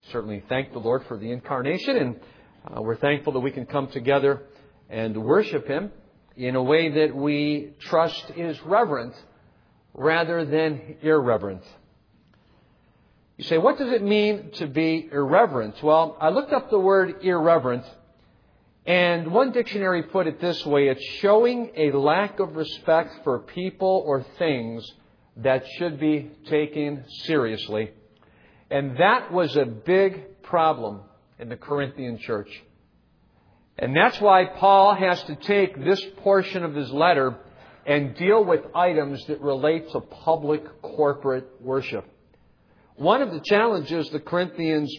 certainly thank the Lord for the incarnation, and we're thankful that we can come together and worship Him in a way that we trust is reverent rather than irreverent. You say, what does it mean to be irreverent? Well, I looked up the word irreverent, and one dictionary put it this way: it's showing a lack of respect for people or things that should be taken seriously. And that was a big problem in the Corinthian church. And that's why Paul has to take this portion of his letter and deal with items that relate to public corporate worship. One of the challenges the Corinthians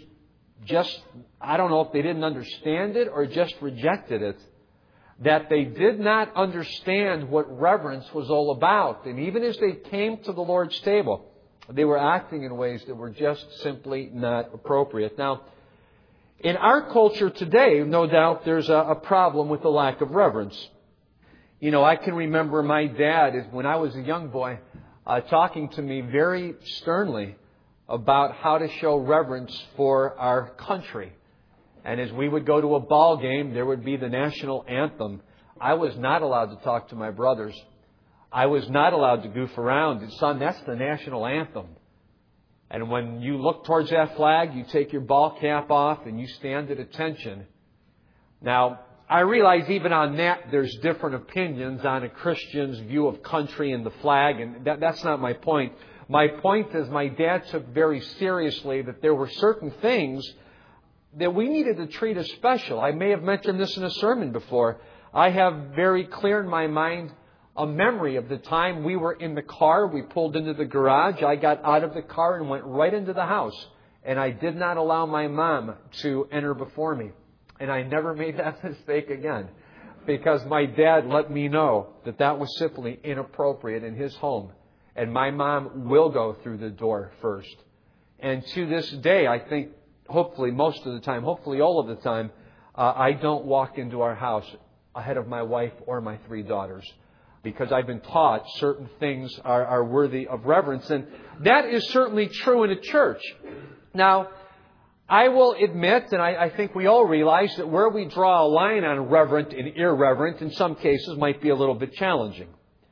I don't know if they didn't understand it or just rejected it, that they did not understand what reverence was all about. And even as they came to the Lord's table, they were acting in ways that were just simply not appropriate. Now, in our culture today, no doubt there's a problem with the lack of reverence. You know, I can remember my dad, when I was a young boy, talking to me very sternly about how to show reverence for our country. And as we would go to a ball game, there would be the national anthem. I was not allowed to talk to my brothers. I was not allowed to goof around. Son, that's the national anthem. And when you look towards that flag, you take your ball cap off and you stand at attention. Now, I realize even on that, there's different opinions on a Christian's view of country and the flag, and that's not my point. My point is my dad took very seriously that there were certain things that we needed to treat as special. I may have mentioned this in a sermon before. I have very clear in my mind a memory of the time we were in the car. We pulled into the garage. I got out of the car and went right into the house. And I did not allow my mom to enter before me. And I never made that mistake again, because my dad let me know that that was simply inappropriate in his home. And my mom will go through the door first. And to this day, I think, hopefully most of the time, hopefully all of the time, I don't walk into our house ahead of my wife or my 3 daughters, because I've been taught certain things are worthy of reverence. And that is certainly true in a church. Now, I will admit, and I think we all realize, that where we draw a line on reverent and irreverent in some cases might be a little bit challenging.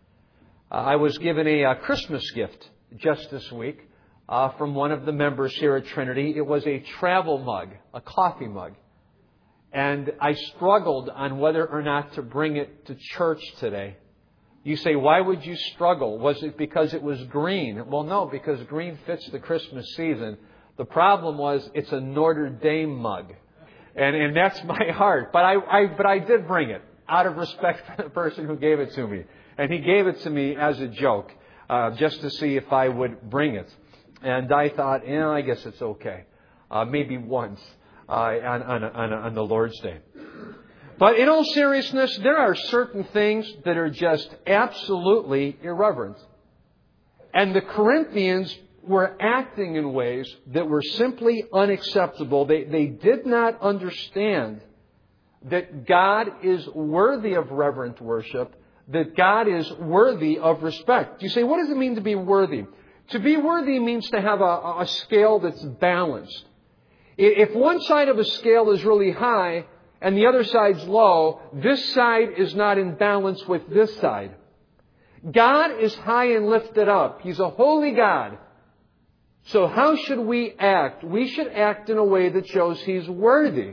I was given a Christmas gift just this week from one of the members here at Trinity. It was a travel mug, a coffee mug. And I struggled on whether or not to bring it to church today. You say, why would you struggle? Was it because it was green? Well, no, because green fits the Christmas season. The problem was it's a Notre Dame mug. And that's my heart. But I did bring it out of respect for the person who gave it to me. And he gave it to me as a joke, just to see if I would bring it. And I thought, I guess it's okay. Maybe once on the Lord's Day. But in all seriousness, there are certain things that are just absolutely irreverent. And the Corinthians were acting in ways that were simply unacceptable. They did not understand that God is worthy of reverent worship, that God is worthy of respect. You say, what does it mean to be worthy? To be worthy means to have a scale that's balanced. If one side of a scale is really high and the other side's low, this side is not in balance with this side. God is high and lifted up. He's a holy God. So how should we act? We should act in a way that shows He's worthy.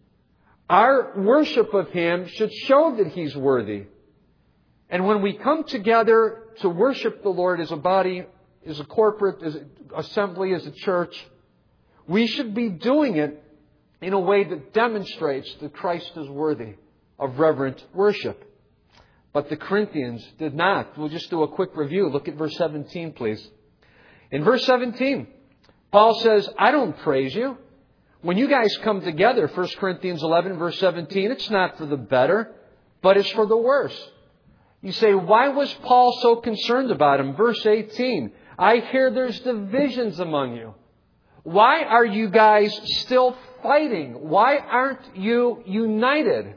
Our worship of Him should show that He's worthy. And when we come together to worship the Lord as a body, as a corporate, as an assembly, as a church, we should be doing it in a way that demonstrates that Christ is worthy of reverent worship. But the Corinthians did not. We'll just do a quick review. Look at verse 17, please. In verse 17, Paul says, I don't praise you. When you guys come together, 1 Corinthians 11, verse 17, it's not for the better, but it's for the worse. You say, why was Paul so concerned about him? Verse 18, I hear there's divisions among you. Why are you guys still fighting? Why aren't you united?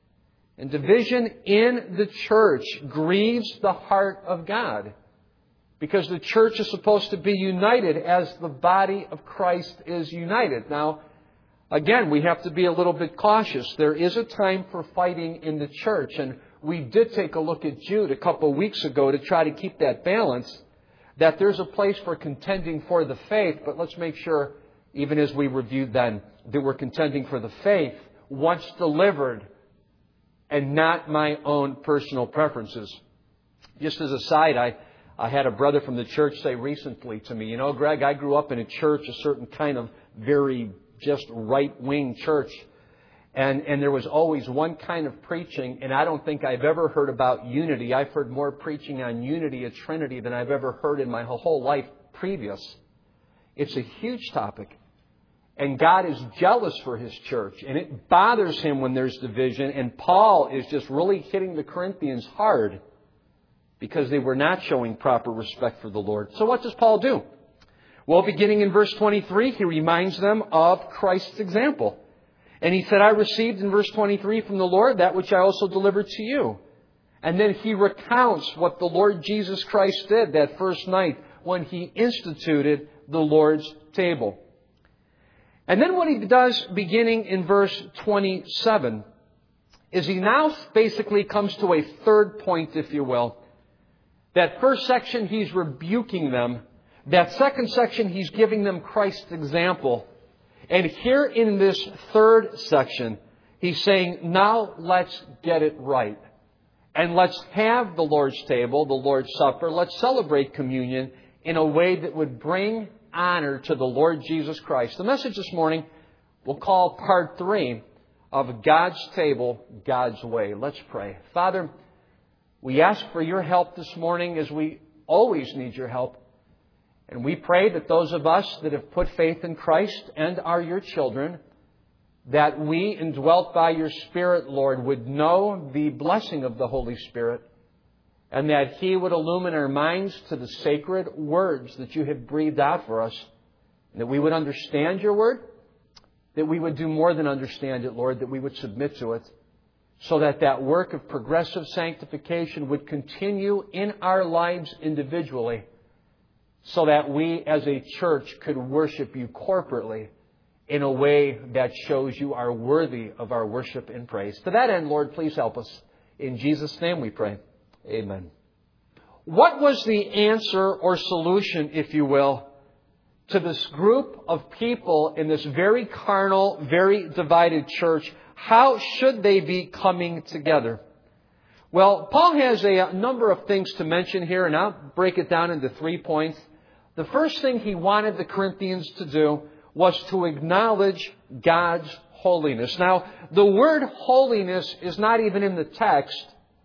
And division in the church grieves the heart of God. Because the church is supposed to be united as the body of Christ is united. Now, again, we have to be a little bit cautious. There is a time for fighting in the church. And we did take a look at Jude a couple of weeks ago to try to keep that balance. That there's a place for contending for the faith. But let's make sure, even as we reviewed then, that we're contending for the faith once delivered and not my own personal preferences. Just as a side, I had a brother from the church say recently to me, you know, Greg, I grew up in a church, a certain kind of very just right-wing church. And there was always one kind of preaching, and I don't think I've ever heard about unity. I've heard more preaching on unity, a Trinity, than I've ever heard in my whole life previous. It's a huge topic. And God is jealous for His church. And it bothers Him when there's division. And Paul is just really hitting the Corinthians hard because they were not showing proper respect for the Lord. So what does Paul do? Well, beginning in verse 23, he reminds them of Christ's example. And he said, I received in verse 23 from the Lord that which I also delivered to you. And then he recounts what the Lord Jesus Christ did that first night when He instituted the Lord's table. And then what he does beginning in verse 27 is he now basically comes to a third point, if you will. That first section, he's rebuking them. That second section, he's giving them Christ's example. And here in this third section, he's saying, now let's get it right. And let's have the Lord's table, the Lord's Supper. Let's celebrate communion in a way that would bring honor to the Lord Jesus Christ. The message this morning we'll call part 3 of God's table, God's way. Let's pray. Father, we ask for your help this morning as we always need your help. And we pray that those of us that have put faith in Christ and are your children, that we, indwelt by your Spirit, Lord, would know the blessing of the Holy Spirit, and that He would illumine our minds to the sacred words that you have breathed out for us, and that we would understand your word, that we would do more than understand it, Lord, that we would submit to it, so that that work of progressive sanctification would continue in our lives individually, so that we as a church could worship you corporately in a way that shows you are worthy of our worship and praise. To that end, Lord, please help us. In Jesus' name we pray. Amen. What was the answer or solution, if you will, to this group of people in this very carnal, very divided church? How should they be coming together? Well, Paul has a number of things to mention here, and I'll break it down into 3 points. The first thing he wanted the Corinthians to do was to acknowledge God's holiness. Now, the word holiness is not even in the text,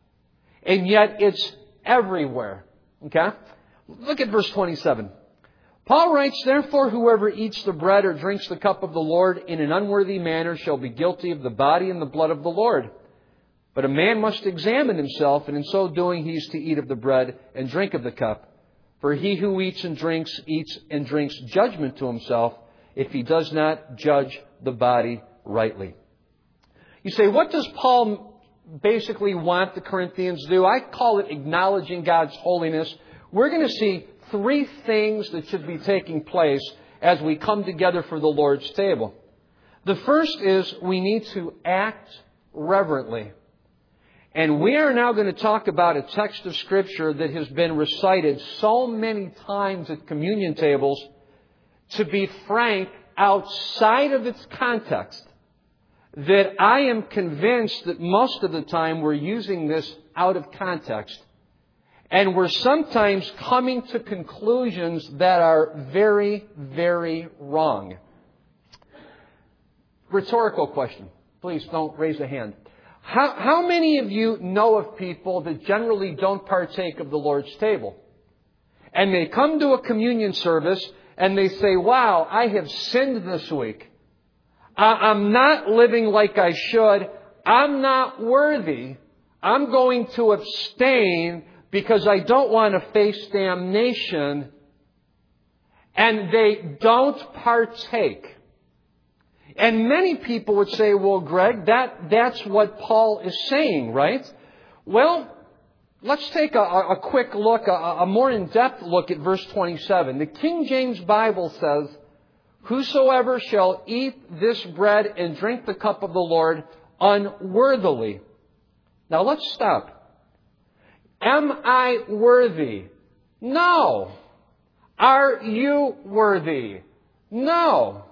and yet it's everywhere. Okay? Look at verse 27. Paul writes, therefore, whoever eats the bread or drinks the cup of the Lord in an unworthy manner shall be guilty of the body and the blood of the Lord. But a man must examine himself, and in so doing he is to eat of the bread and drink of the cup. For he who eats and drinks judgment to himself, if he does not judge the body rightly. You say, what does Paul basically want the Corinthians to do? I call it acknowledging God's holiness. We're going to see 3 things that should be taking place as we come together for the Lord's table. The first is we need to act reverently. And we are now going to talk about a text of Scripture that has been recited so many times at communion tables, to be frank, outside of its context, that I am convinced that most of the time we're using this out of context. And we're sometimes coming to conclusions that are very, very wrong. Rhetorical question. Please don't raise a hand. How many of you know of people that generally don't partake of the Lord's table? And they come to a communion service and they say, wow, I have sinned this week. I'm not living like I should. I'm not worthy. I'm going to abstain because I don't want to face damnation. And they don't partake. And many people would say, well, Greg, that's what Paul is saying, right? Well, Let's take a quick look, a more in-depth look at verse 27. The King James Bible says, "Whosoever shall eat this bread and drink the cup of the Lord unworthily." Now let's stop. Am I worthy? No. Are you worthy? No.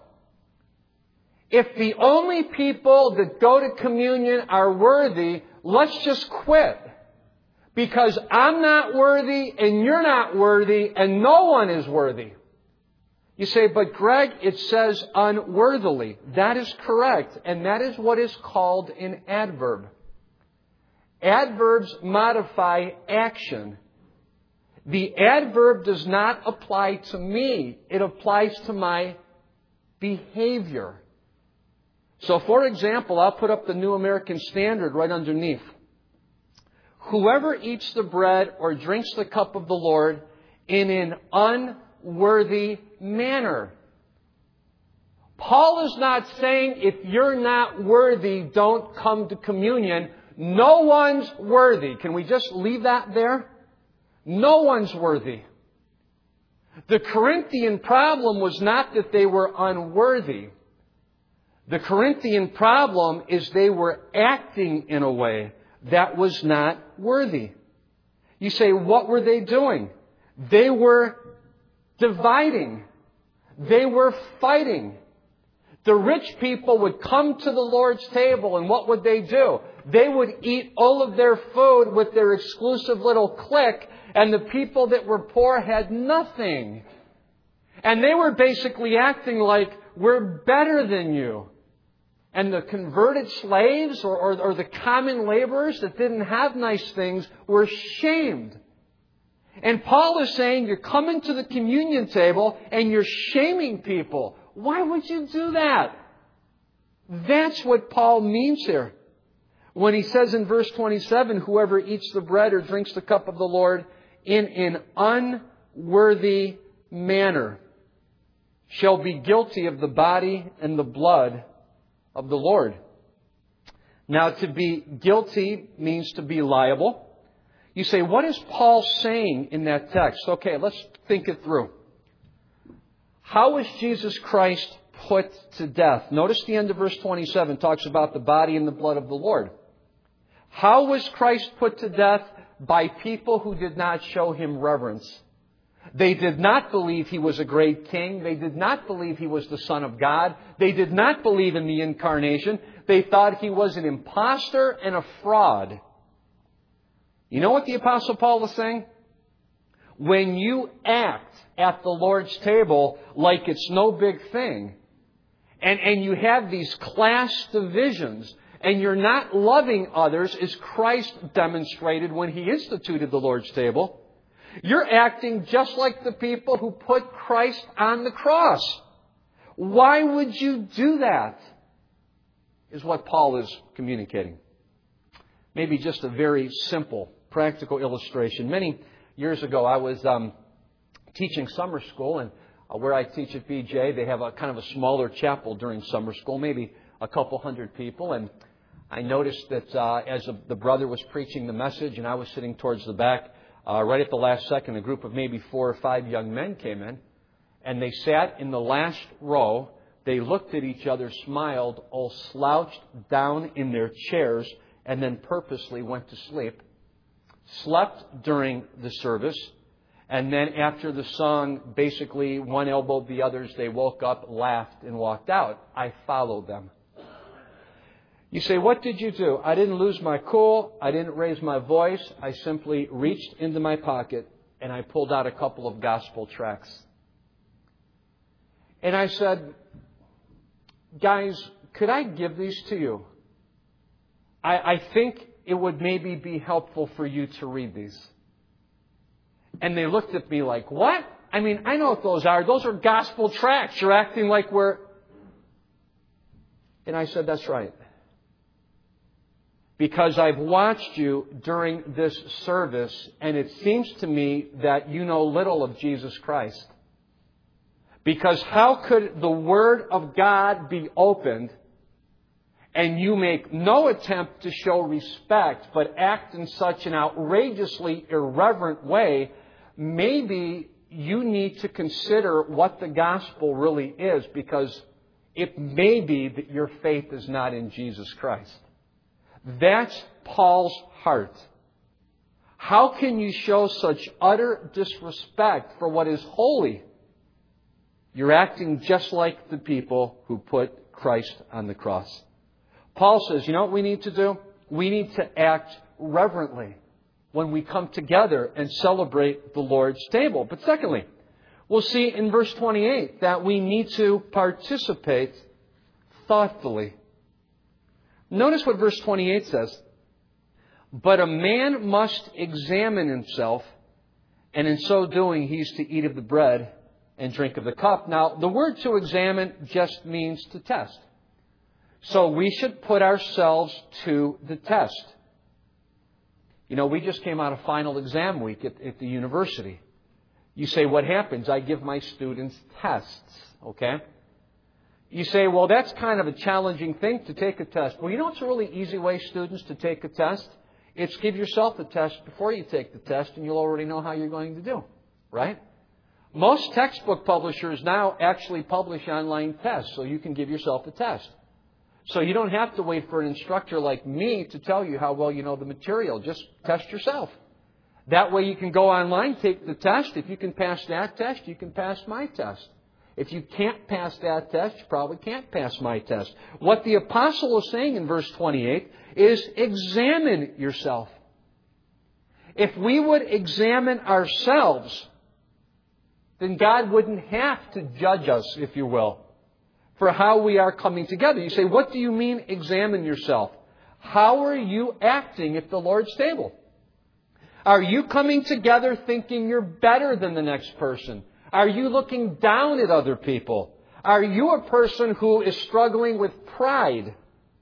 If the only people that go to communion are worthy, let's just quit. Because I'm not worthy and you're not worthy and no one is worthy. You say, but Greg, it says unworthily. That is correct. And that is what is called an adverb. Adverbs modify action. The adverb does not apply to me. It applies to my behavior. So, for example, I'll put up the New American Standard right underneath. Whoever eats the bread or drinks the cup of the Lord in an unworthy manner. Paul is not saying if you're not worthy, don't come to communion. No one's worthy. Can we just leave that there? No one's worthy. The Corinthian problem was not that they were unworthy. The Corinthian problem is they were acting in a way that was not worthy. You say, what were they doing? They were dividing. They were fighting. The rich people would come to the Lord's table, and what would they do? They would eat all of their food with their exclusive little clique, and the people that were poor had nothing. And they were basically acting like, we're better than you. And the converted slaves or the common laborers that didn't have nice things were shamed. And Paul is saying you're coming to the communion table and you're shaming people. Why would you do that? That's what Paul means here. When he says in verse 27, whoever eats the bread or drinks the cup of the Lord in an unworthy manner shall be guilty of the body and the blood of the Lord. Now, to be guilty means to be liable. You say, what is Paul saying in that text? Okay, let's think it through. How was Jesus Christ put to death? Notice the end of verse 27 talks about the body and the blood of the Lord. How was Christ put to death? By people who did not show Him reverence. They did not believe He was a great king. They did not believe He was the Son of God. They did not believe in the incarnation. They thought He was an imposter and a fraud. You know what the Apostle Paul is saying? When you act at the Lord's table like it's no big thing, and you have these class divisions, and you're not loving others as Christ demonstrated when He instituted the Lord's table, you're acting just like the people who put Christ on the cross. Why would you do that? Is what Paul is communicating. Maybe just a very simple, practical illustration. Many years ago, I was teaching summer school, and where I teach at BJ, they have a kind of a smaller chapel during summer school, maybe a couple hundred people. And I noticed that as the brother was preaching the message, and I was sitting towards the back, right at the last second, a group of maybe 4 or 5 young men came in, and they sat in the last row. They looked at each other, smiled, all slouched down in their chairs, and then purposely went to sleep. Slept during the service, and then after the song, basically one elbowed the others, they woke up, laughed, and walked out. I followed them. You say, what did you do? I didn't lose my cool. I didn't raise my voice. I simply reached into my pocket and I pulled out a couple of gospel tracts. And I said, guys, could I give these to you? I think it would maybe be helpful for you to read these. And they looked at me like, what? I mean, I know what those are. Those are gospel tracts. You're acting like we're... And I said, that's right. Because I've watched you during this service, and it seems to me that you know little of Jesus Christ. Because how could the Word of God be opened, and you make no attempt to show respect, but act in such an outrageously irreverent way, maybe you need to consider what the gospel really is, because it may be that your faith is not in Jesus Christ. That's Paul's heart. How can you show such utter disrespect for what is holy? You're acting just like the people who put Christ on the cross. Paul says, you know what we need to do? We need to act reverently when we come together and celebrate the Lord's table. But secondly, we'll see in verse 28 that we need to participate thoughtfully. Notice what verse 28 says. But a man must examine himself, and in so doing he is to eat of the bread and drink of the cup. Now, the word to examine just means to test. So we should put ourselves to the test. You know, we just came out of final exam week at the university. You say, what happens? I give my students tests, okay? You say, well, that's kind of a challenging thing to take a test. Well, you know what's a really easy way, students, to take a test? It's give yourself the test before you take the test, and you'll already know how you're going to do, right? Most textbook publishers now actually publish online tests, so you can give yourself a test. So you don't have to wait for an instructor like me to tell you how well you know the material. Just test yourself. That way you can go online, take the test. If you can pass that test, you can pass my test. If you can't pass that test, you probably can't pass my test. What the apostle is saying in verse 28 is examine yourself. If we would examine ourselves, then God wouldn't have to judge us, if you will, for how we are coming together. You say, what do you mean examine yourself? How are you acting at the Lord's table? Are you coming together thinking you're better than the next person? Are you looking down at other people? Are you a person who is struggling with pride?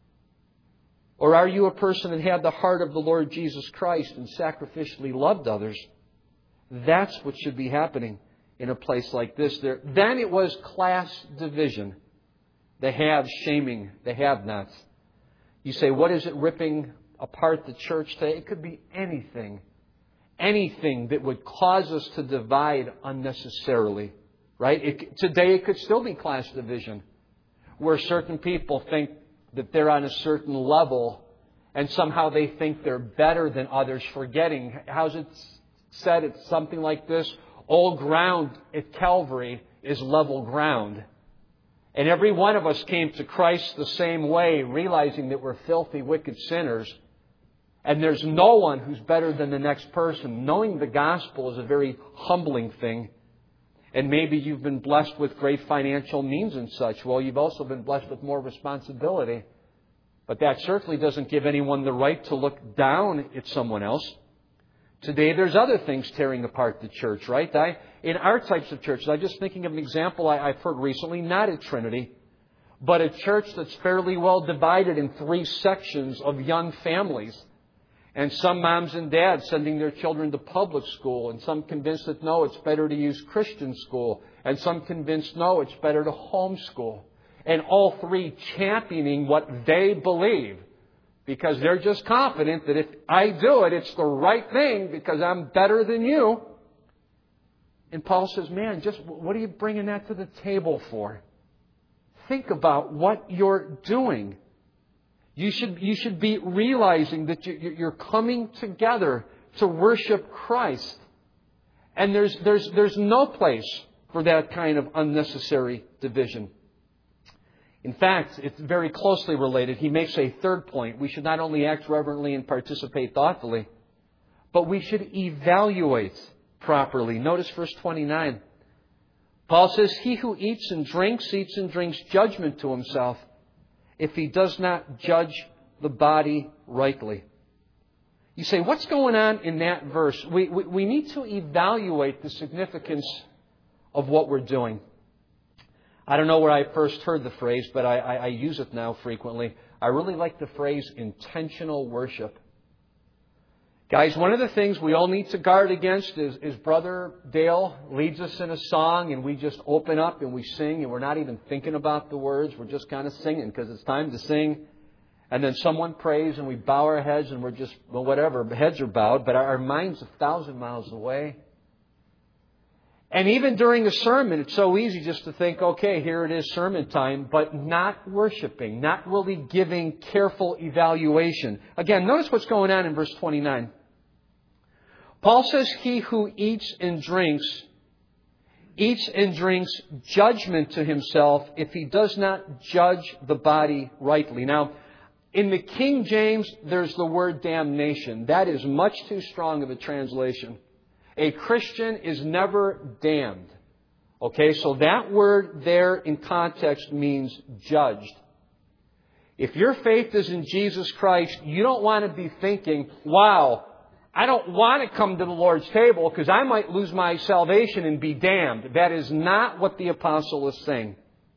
Or are you a person that had the heart of the Lord Jesus Christ and sacrificially loved others? That's what should be happening in a place like this. Then it was class division. The haves shaming the have-nots. You say, what is it ripping apart the church today? It could be anything. Anything that would cause us to divide unnecessarily. Right? Today it could still be class division, where certain people think that they're on a certain level and somehow they think they're better than others, forgetting. How's it said? It's something like this. All ground at Calvary is level ground. And every one of us came to Christ the same way, realizing that we're filthy, wicked sinners. And there's no one who's better than the next person. Knowing the gospel is a very humbling thing. And maybe you've been blessed with great financial means and such. Well, you've also been blessed with more responsibility. But that certainly doesn't give anyone the right to look down at someone else. Today, there's other things tearing apart the church, right? In our types of churches, I'm just thinking of an example I've heard recently, not at Trinity, but a church that's fairly well divided in 3 sections of young families. And some moms and dads sending their children to public school, and some convinced that no, it's better to use Christian school, and some convinced no, it's better to homeschool. And all 3 championing what they believe, because they're just confident that if I do it, it's the right thing because I'm better than you. And Paul says, man, just what are you bringing that to the table for? Think about what you're doing. You should be realizing that you're coming together to worship Christ. And there's no place for that kind of unnecessary division. In fact, it's very closely related. He makes a third point. We should not only act reverently and participate thoughtfully, but we should evaluate properly. Notice verse 29. Paul says, he who eats and drinks judgment to himself, if he does not judge the body rightly. You say, what's going on in that verse? We need to evaluate the significance of what we're doing. I don't know where I first heard the phrase, but I use it now frequently. I really like the phrase intentional worship. Guys, one of the things we all need to guard against is Brother Dale leads us in a song and we just open up and we sing and we're not even thinking about the words. We're just kind of singing because it's time to sing. And then someone prays and we bow our heads and we're just, well, whatever, heads are bowed, but our mind's 1,000 miles away. And even during a sermon, it's so easy just to think, okay, here it is, sermon time, but not worshiping, not really giving careful evaluation. Again, notice what's going on in verse 29. Paul says, he who eats and drinks judgment to himself if he does not judge the body rightly. Now, in the King James, there's the word damnation. That is much too strong of a translation. A Christian is never damned. Okay, so that word there in context means judged. If your faith is in Jesus Christ, you don't want to be thinking, wow, I don't want to come to the Lord's table because I might lose my salvation and be damned. That is not what the apostle is saying.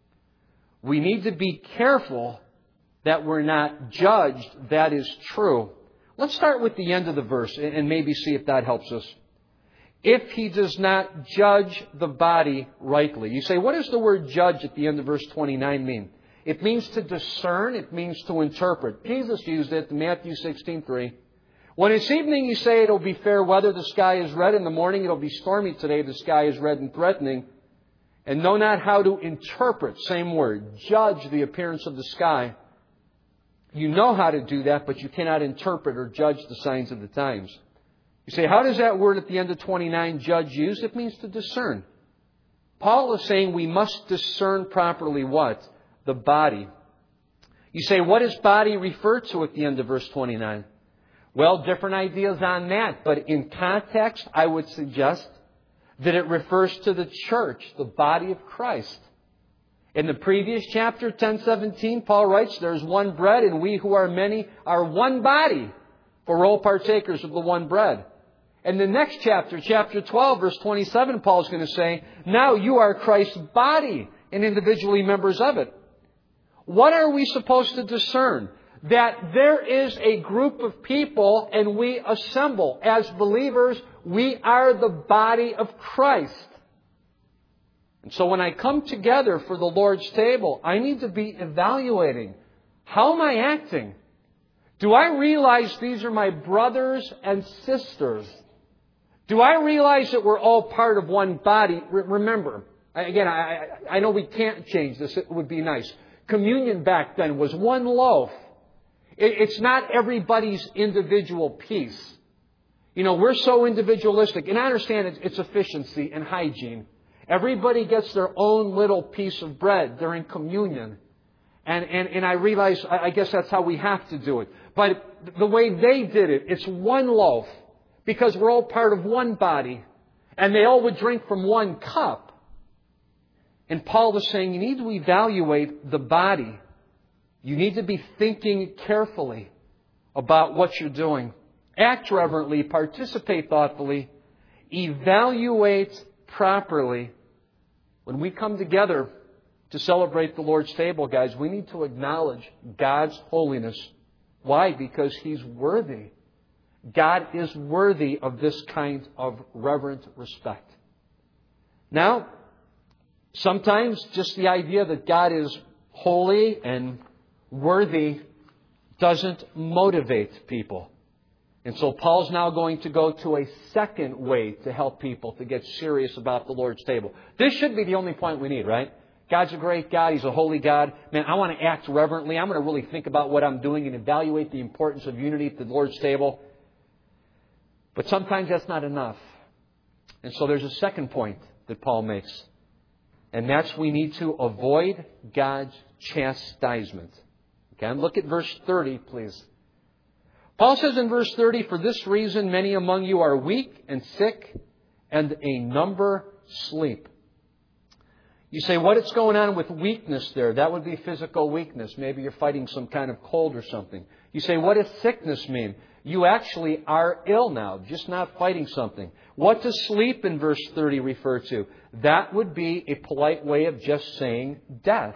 We need to be careful that we're not judged. That is true. Let's start with the end of the verse and maybe see if that helps us. If he does not judge the body rightly. You say, what does the word judge at the end of verse 29 mean? It means to discern. It means to interpret. Jesus used it in Matthew 16:3. When it's evening, you say it'll be fair weather, the sky is red. In the morning, it'll be stormy today, the sky is red and threatening. And know not how to interpret, same word, judge the appearance of the sky. You know how to do that, but you cannot interpret or judge the signs of the times. You say, how does that word at the end of 29, judge, used? It means to discern. Paul is saying we must discern properly what? The body. You say, what does body refer to at the end of verse 29? Well, different ideas on that, but in context, I would suggest that it refers to the church, the body of Christ. In the previous chapter, 10:17, Paul writes, there's one bread, and we who are many are one body, for we're all partakers of the one bread. And the next chapter, chapter 12, verse 27, Paul's going to say, now you are Christ's body and individually members of it. What are we supposed to discern? That there is a group of people and we assemble. As believers, we are the body of Christ. And so when I come together for the Lord's table, I need to be evaluating. How am I acting? Do I realize these are my brothers and sisters? Do I realize that we're all part of one body? Remember, again, I know we can't change this. It would be nice. Communion back then was one loaf. It's not everybody's individual piece. You know, we're so individualistic. And I understand it's efficiency and hygiene. Everybody gets their own little piece of bread during communion. And I realize, I guess that's how we have to do it. But the way they did it, it's one loaf. Because we're all part of one body. And they all would drink from one cup. And Paul was saying, you need to evaluate the body. You need to be thinking carefully about what you're doing. Act reverently, participate thoughtfully, evaluate properly. When we come together to celebrate the Lord's table, guys, we need to acknowledge God's holiness. Why? Because He's worthy. God is worthy of this kind of reverent respect. Now, sometimes just the idea that God is holy and worthy doesn't motivate people. And so Paul's now going to go to a second way to help people to get serious about the Lord's table. This should be the only point we need, right? God's a great God. He's a holy God. Man, I want to act reverently. I'm going to really think about what I'm doing and evaluate the importance of unity at the Lord's table. But sometimes that's not enough. And so there's a second point that Paul makes. And that's we need to avoid God's chastisement. Okay, look at verse 30, please. Paul says in verse 30, for this reason many among you are weak and sick, and a number sleep. You say, what is going on with weakness there? That would be physical weakness. Maybe you're fighting some kind of cold or something. You say, what does sickness mean? You actually are ill now, just not fighting something. What does sleep in verse 30 refer to? That would be a polite way of just saying death.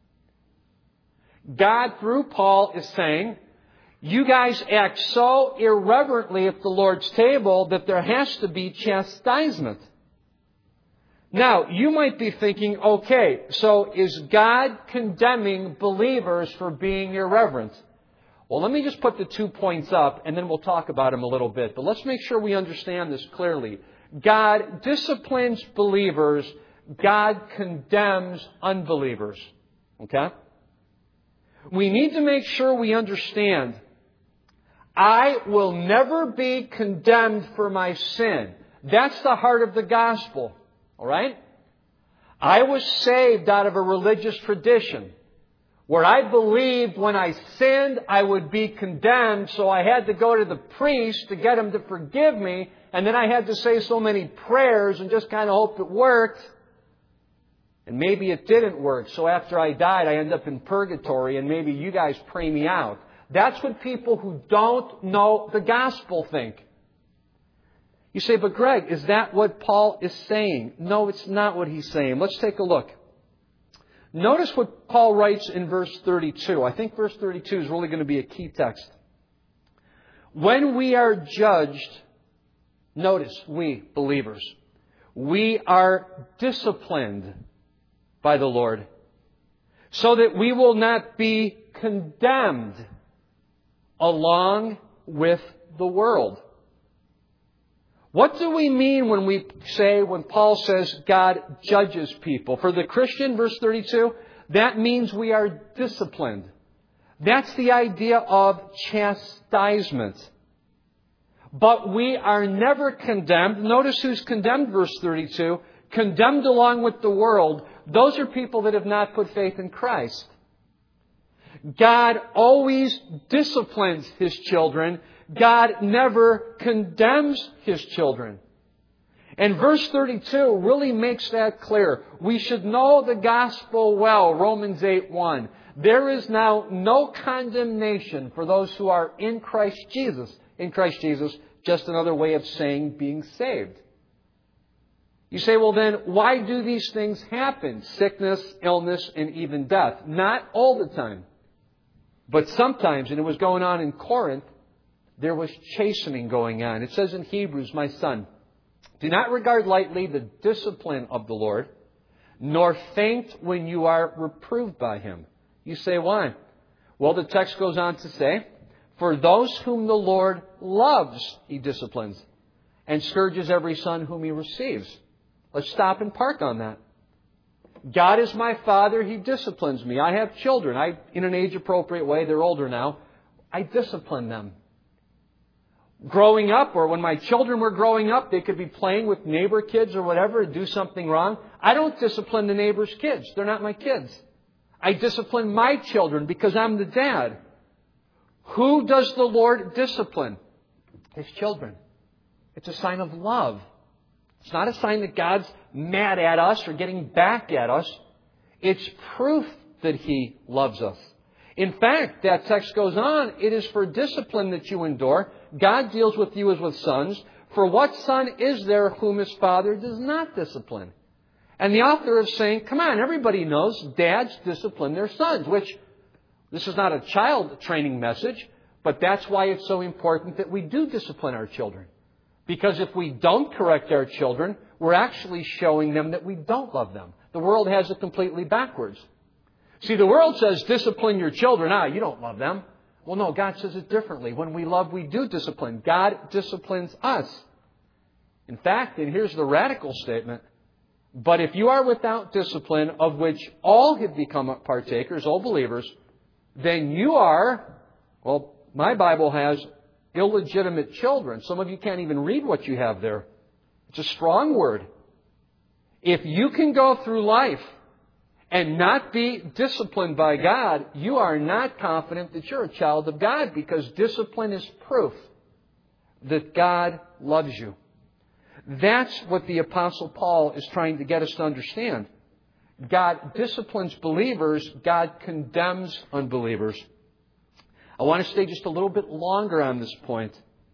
God, through Paul, is saying, you guys act so irreverently at the Lord's table that there has to be chastisement. Now, you might be thinking, okay, so is God condemning believers for being irreverent? Well, let me just put the 2 points up and then we'll talk about them a little bit. But let's make sure we understand this clearly. God disciplines believers. God condemns unbelievers. Okay? We need to make sure we understand I will never be condemned for my sin. That's the heart of the gospel. All right? I was saved out of a religious tradition where I believed when I sinned I would be condemned, so I had to go to the priest to get him to forgive me, and then I had to say so many prayers and just kind of hope it worked. And maybe it didn't work, so after I died I end up in purgatory and maybe you guys pray me out. That's what people who don't know the gospel think. You say, but Greg, is that what Paul is saying? No, it's not what he's saying. Let's take a look. Notice what Paul writes in verse 32. I think verse 32 is really going to be a key text. When we are judged, notice, we believers, we are disciplined by the Lord so that we will not be condemned along with the world. What do we mean when Paul says God judges people? For the Christian, verse 32, that means we are disciplined. That's the idea of chastisement. But we are never condemned. Notice who's condemned, verse 32. Condemned along with the world. Those are people that have not put faith in Christ. God always disciplines His children. God never condemns His children. And verse 32 really makes that clear. We should know the gospel well, Romans 8:1. There is now no condemnation for those who are in Christ Jesus. In Christ Jesus, just another way of saying being saved. You say, well then, why do these things happen? Sickness, illness, and even death. Not all the time. But sometimes, and it was going on in Corinth, there was chastening going on. It says in Hebrews, my son, do not regard lightly the discipline of the Lord, nor faint when you are reproved by Him. You say, why? Well, the text goes on to say, for those whom the Lord loves, He disciplines, and scourges every son whom He receives. Let's stop and park on that. God is my Father. He disciplines me. I have children. In an age-appropriate way, they're older now, I discipline them. Growing up, or when my children were growing up, they could be playing with neighbor kids or whatever and do something wrong. I don't discipline the neighbor's kids. They're not my kids. I discipline my children because I'm the dad. Who does the Lord discipline? His children. It's a sign of love. It's not a sign that God's mad at us or getting back at us. It's proof that He loves us. In fact, that text goes on, it is for discipline that you endure. God deals with you as with sons. For what son is there whom his father does not discipline? And the author is saying, come on, everybody knows dads discipline their sons, which this is not a child training message, but that's why it's so important that we do discipline our children. Because if we don't correct our children, we're actually showing them that we don't love them. The world has it completely backwards. See, the world says, discipline your children. You don't love them. Well, no, God says it differently. When we love, we do discipline. God disciplines us. In fact, and here's the radical statement, but if you are without discipline, of which all have become partakers, all believers, then you are, well, my Bible has illegitimate children. Some of you can't even read what you have there. It's a strong word. If you can go through life and not be disciplined by God, you are not confident that you're a child of God, because discipline is proof that God loves you. That's what the Apostle Paul is trying to get us to understand. God disciplines believers. God condemns unbelievers. I want to stay just a little bit longer on this point.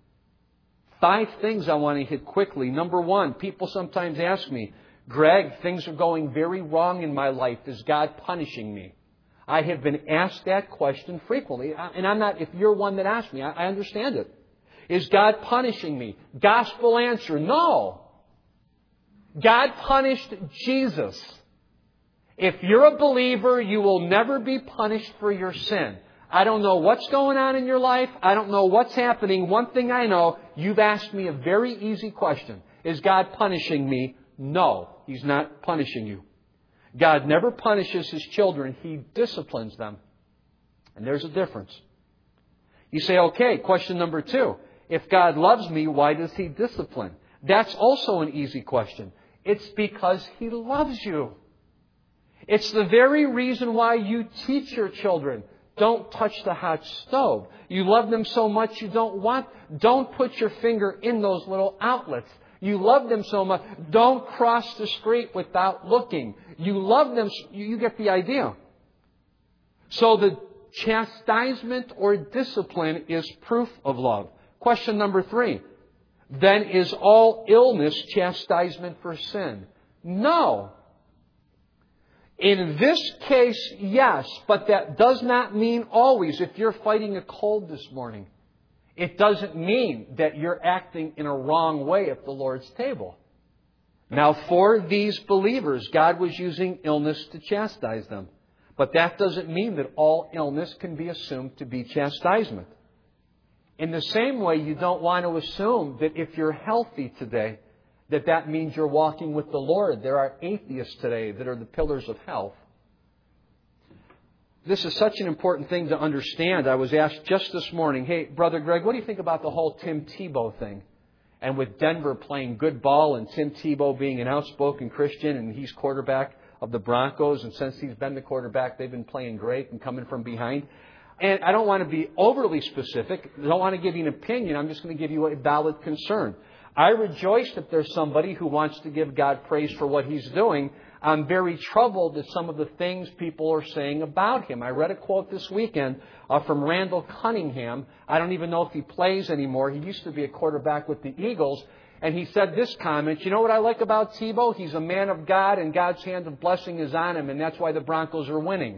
5 things I want to hit quickly. Number 1, people sometimes ask me, Greg, things are going very wrong in my life. Is God punishing me? I have been asked that question frequently. And I'm not, if you're one that asked me, I understand it. Is God punishing me? Gospel answer, no. God punished Jesus. If you're a believer, you will never be punished for your sin. I don't know what's going on in your life. I don't know what's happening. One thing I know, you've asked me a very easy question. Is God punishing me? No, He's not punishing you. God never punishes His children. He disciplines them. And there's a difference. You say, okay, question number 2. If God loves me, why does He discipline? That's also an easy question. It's because He loves you. It's the very reason why you teach your children, don't touch the hot stove. You love them so much you don't put your finger in those little outlets. You love them so much, don't cross the street without looking. You love them, you get the idea. So the chastisement or discipline is proof of love. Question number 3. Then is all illness chastisement for sin? No. In this case, yes, but that does not mean always. If you're fighting a cold this morning, it doesn't mean that you're acting in a wrong way at the Lord's table. Now, for these believers, God was using illness to chastise them. But that doesn't mean that all illness can be assumed to be chastisement. In the same way, you don't want to assume that if you're healthy today, that means you're walking with the Lord. There are atheists today that are the pillars of health. This is such an important thing to understand. I was asked just this morning, hey, Brother Greg, what do you think about the whole Tim Tebow thing? And with Denver playing good ball and Tim Tebow being an outspoken Christian and he's quarterback of the Broncos, and since he's been the quarterback, they've been playing great and coming from behind. And I don't want to be overly specific. I don't want to give you an opinion. I'm just going to give you a valid concern. I rejoice that there's somebody who wants to give God praise for what He's doing. I'm very troubled at some of the things people are saying about Him. I read a quote this weekend from Randall Cunningham. I don't even know if he plays anymore. He used to be a quarterback with the Eagles. And he said this comment, you know what I like about Tebow? He's a man of God and God's hand of blessing is on him, and that's why the Broncos are winning.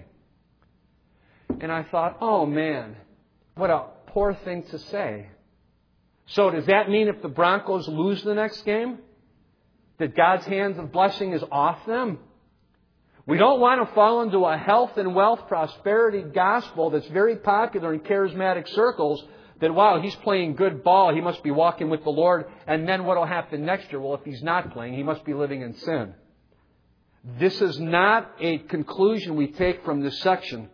And I thought, oh man, what a poor thing to say. So does that mean if the Broncos lose the next game, that God's hands of blessing is off them? We don't want to fall into a health and wealth prosperity gospel that's very popular in charismatic circles, that, wow, he's playing good ball, he must be walking with the Lord, and then what will happen next year? Well, if he's not playing, he must be living in sin. This is not a conclusion we take from this section.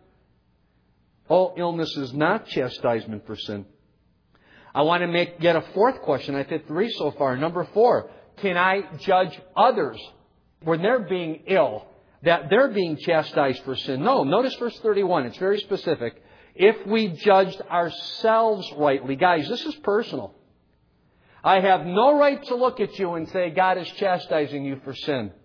All illness is not chastisement for sin. I want to make yet a 4th question. I've hit 3 so far. Number 4, can I judge others when they're being ill, that they're being chastised for sin? No. Notice verse 31. It's very specific. If we judged ourselves rightly. Guys, this is personal. I have no right to look at you and say God is chastising you for sin.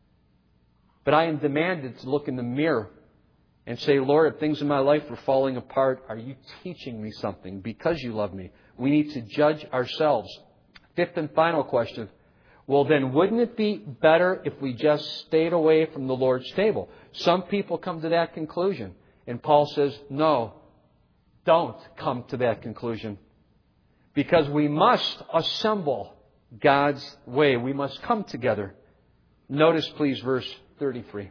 But I am demanded to look in the mirror and say, Lord, if things in my life are falling apart, are you teaching me something because you love me? We need to judge ourselves. 5th and final question. Well, then wouldn't it be better if we just stayed away from the Lord's table? Some people come to that conclusion. And Paul says, no, don't come to that conclusion. Because we must assemble God's way. We must come together. Notice, please, verse 33.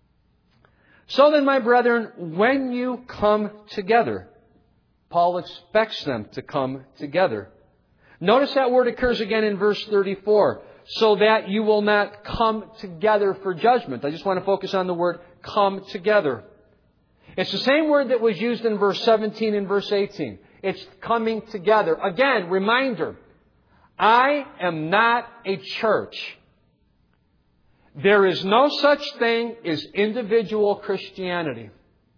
So then, my brethren, when you come together, Paul expects them to come together. Notice that word occurs again in verse 34. So that you will not come together for judgment. I just want to focus on the word come together. It's the same word that was used in verse 17 and verse 18. It's coming together. Again, reminder. I am not a church. There is no such thing as individual Christianity.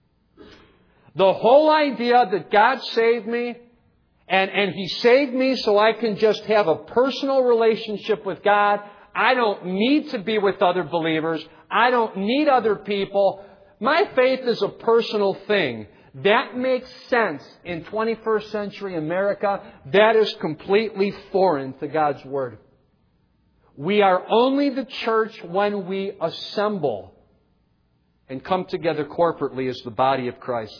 The whole idea that God saved me, and He saved me so I can just have a personal relationship with God. I don't need to be with other believers. I don't need other people. My faith is a personal thing. That makes sense in 21st century America. That is completely foreign to God's Word. We are only the church when we assemble and come together corporately as the body of Christ.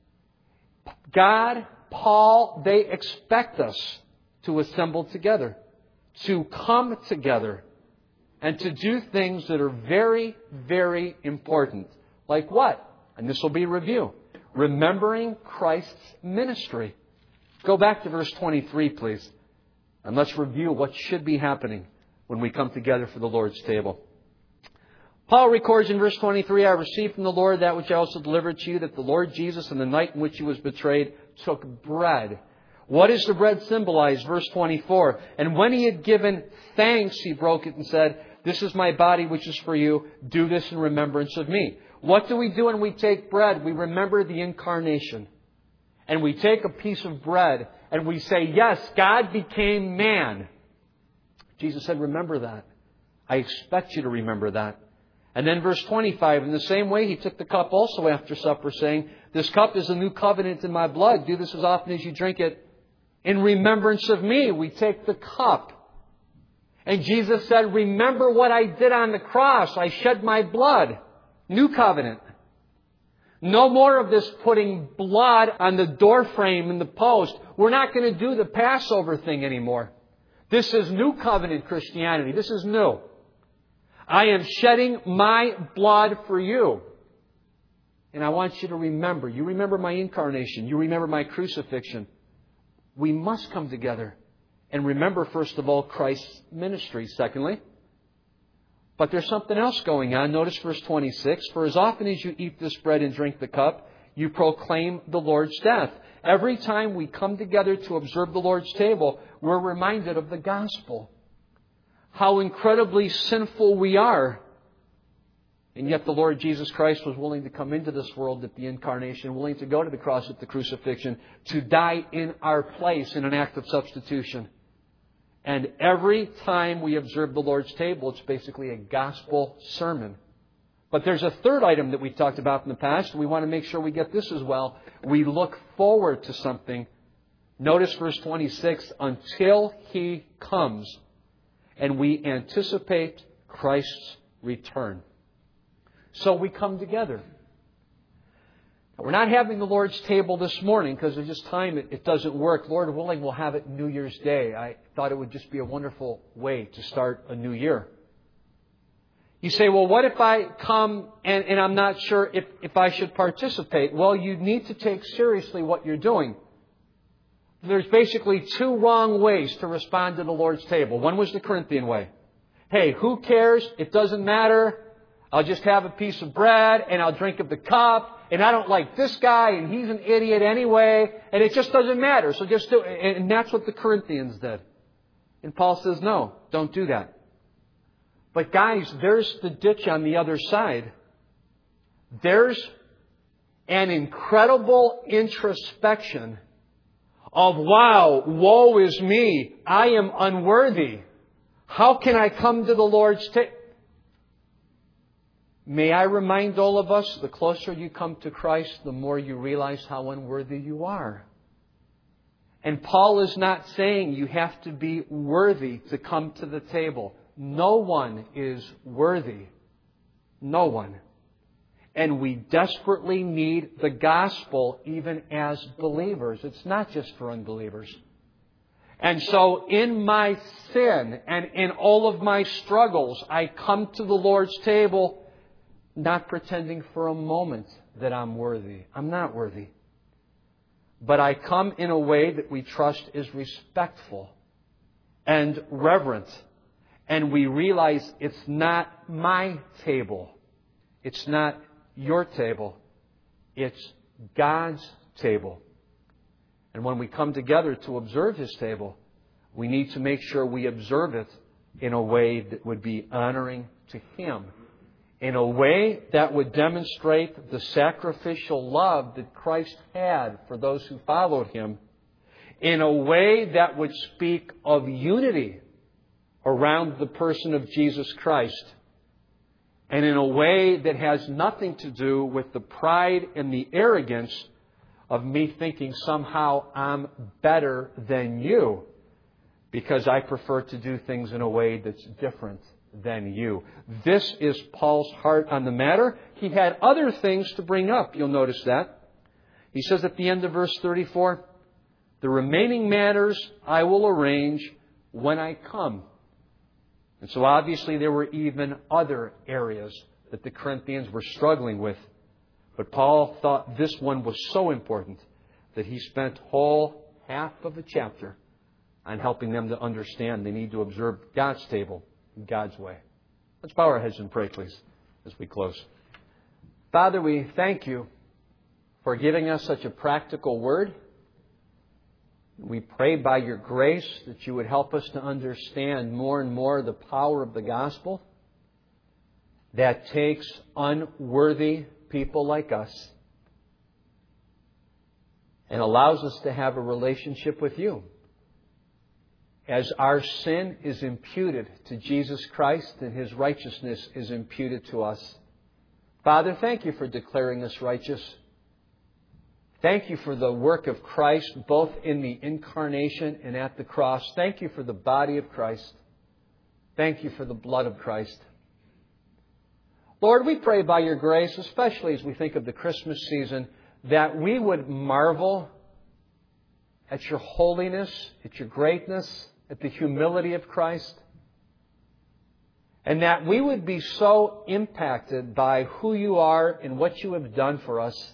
God, Paul, they expect us to assemble together, to come together, and to do things that are very, very important. Like what? And this will be review. remembering Christ's ministry. Go back to verse 23, please. And let's review what should be happening when we come together for the Lord's table. Paul records in verse 23, I received from the Lord that which I also delivered to you, that the Lord Jesus, on the night in which He was betrayed, took bread. What does the bread symbolize? Verse 24. And when He had given thanks, He broke it and said, this is my body which is for you. Do this in remembrance of me. What do we do when we take bread? We remember the incarnation. And we take a piece of bread and we say, yes, God became man. Jesus said, remember that. I expect you to remember that. And then verse 25, in the same way, He took the cup also after supper, saying, this cup is a new covenant in my blood. Do this as often as you drink it in remembrance of me. We take the cup. And Jesus said, remember what I did on the cross. I shed my blood. New covenant. No more of this putting blood on the door frame and the post. We're not going to do the Passover thing anymore. This is new covenant Christianity. This is new. I am shedding my blood for you. And I want you to remember. You remember my incarnation. You remember my crucifixion. We must come together and remember, first of all, Christ's ministry. Secondly, but there's something else going on. Notice verse 26. For as often as you eat this bread and drink the cup, you proclaim the Lord's death. Every time we come together to observe the Lord's table, we're reminded of the gospel. How incredibly sinful we are. And yet the Lord Jesus Christ was willing to come into this world at the incarnation, willing to go to the cross at the crucifixion, to die in our place in an act of substitution. And every time we observe the Lord's table, it's basically a gospel sermon. But there's a third item that we talked about in the past. We want to make sure we get this as well. We look forward to something. Notice verse 26, until He comes. And we anticipate Christ's return. So we come together. We're not having the Lord's table this morning because there's just time it doesn't work. Lord willing, we'll have it New Year's Day. I thought it would just be a wonderful way to start a new year. You say, well, what if I come and I'm not sure if I should participate? Well, you need to take seriously what you're doing. There's basically two wrong ways to respond to the Lord's table. One was the Corinthian way. Hey, who cares? It doesn't matter. I'll just have a piece of bread and I'll drink of the cup. And I don't like this guy and he's an idiot anyway. And it just doesn't matter. So just do it. And that's what the Corinthians did. And Paul says, no, don't do that. But guys, there's the ditch on the other side. There's an incredible introspection of, wow, woe is me. I am unworthy. How can I come to the Lord's table? May I remind all of us, the closer you come to Christ, the more you realize how unworthy you are. And Paul is not saying you have to be worthy to come to the table. No one is worthy. No one. And we desperately need the gospel even as believers. It's not just for unbelievers. And so in my sin and in all of my struggles, I come to the Lord's table not pretending for a moment that I'm worthy. I'm not worthy. But I come in a way that we trust is respectful and reverent. And we realize it's not my table. It's not your table. It's God's table. And when we come together to observe His table, we need to make sure we observe it in a way that would be honoring to Him. In a way that would demonstrate the sacrificial love that Christ had for those who followed Him. In a way that would speak of unity around the person of Jesus Christ. And in a way that has nothing to do with the pride and the arrogance of me thinking somehow I'm better than you because I prefer to do things in a way that's different than you. This is Paul's heart on the matter. He had other things to bring up. You'll notice that. He says at the end of verse 34, the remaining matters I will arrange when I come. And so obviously there were even other areas that the Corinthians were struggling with. But Paul thought this one was so important that he spent whole half of a chapter on helping them to understand they need to observe God's table in God's way. Let's bow our heads and pray, please, as we close. Father, we thank you for giving us such a practical word. We pray by your grace that you would help us to understand more and more the power of the gospel that takes unworthy people like us and allows us to have a relationship with you. As our sin is imputed to Jesus Christ and His righteousness is imputed to us. Father, thank you for declaring us righteous. Thank you for the work of Christ, both in the incarnation and at the cross. Thank you for the body of Christ. Thank you for the blood of Christ. Lord, we pray by your grace, especially as we think of the Christmas season, that we would marvel at your holiness, at your greatness, at the humility of Christ, and that we would be so impacted by who you are and what you have done for us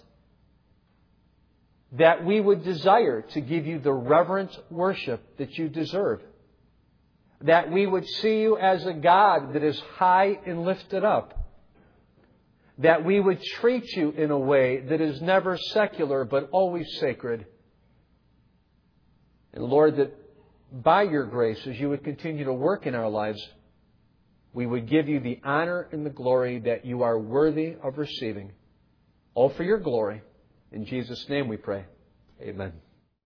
that we would desire to give you the reverent worship that you deserve. That we would see you as a God that is high and lifted up. That we would treat you in a way that is never secular but always sacred. And Lord, that by your grace, as you would continue to work in our lives, we would give you the honor and the glory that you are worthy of receiving. All for your glory. In Jesus' name we pray. Amen.